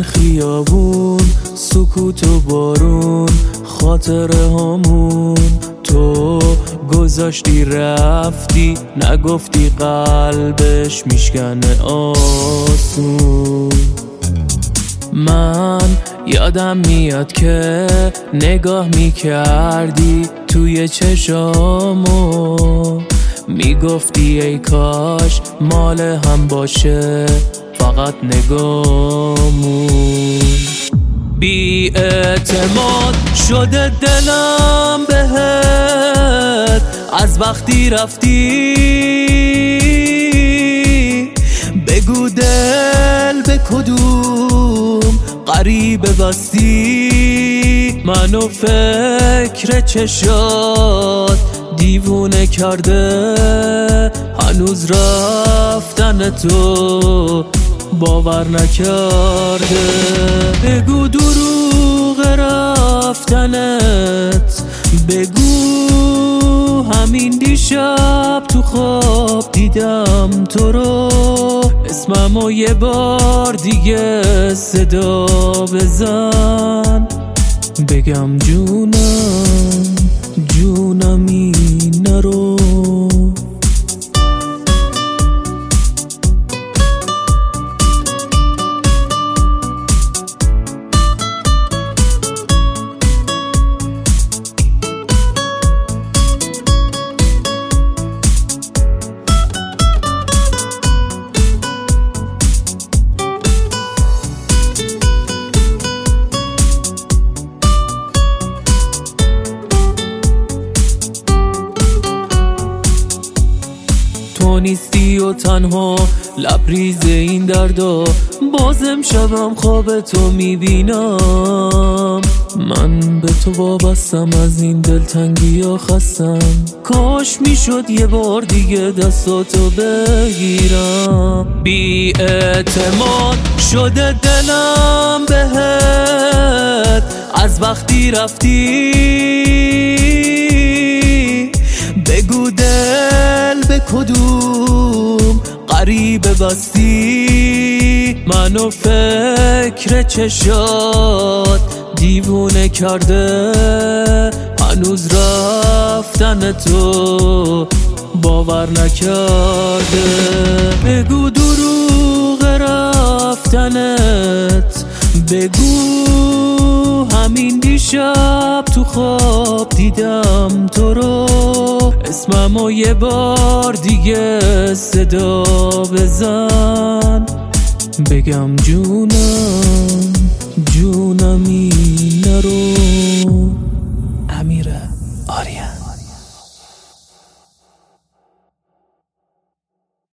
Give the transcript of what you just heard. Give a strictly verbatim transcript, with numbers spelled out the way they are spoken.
این خیابون، سکوت و بارون، خاطره هامون. تو گذاشتی رفتی، نگفتی قلبش میشکنه آسون. من یادم میاد که نگاه میکردی توی چشامو، میگفتی ای کاش مال هم باشه فقط نگامون. بی اعتماد شده دلم بهت از وقتی رفتی. بگو دل به کدوم غریبه بستی، منو فکر چشات دیوونه کرده. هنوز رفتن تو باور نکرده. بگو دروغ رفتنت، بگو همین دیشب تو خواب دیدم تو رو. اسممو یه بار دیگه صدا بزن، بگم جونم جونم این نرو. تو نیستی و تنها لبریز این دردا، بازم شبم خواب تو میبینم. من به تو وابستم، از این دلتنگی ها خستم. کاش میشد یه بار دیگه دستاتو بگیرم. بی اعتماد شده دلم بهت از وقتی رفتی. بگو دل به کدوم غریبه بستی، منو فکر چشات دیوونه کرده. هنوز رفتن تو باور نکرده. بگو دروغ رفتنت، بگو همین دیشب تو خواب دیدم تو رو. اسممو یه بار دیگه صدا بزن، بگم جونم جونم این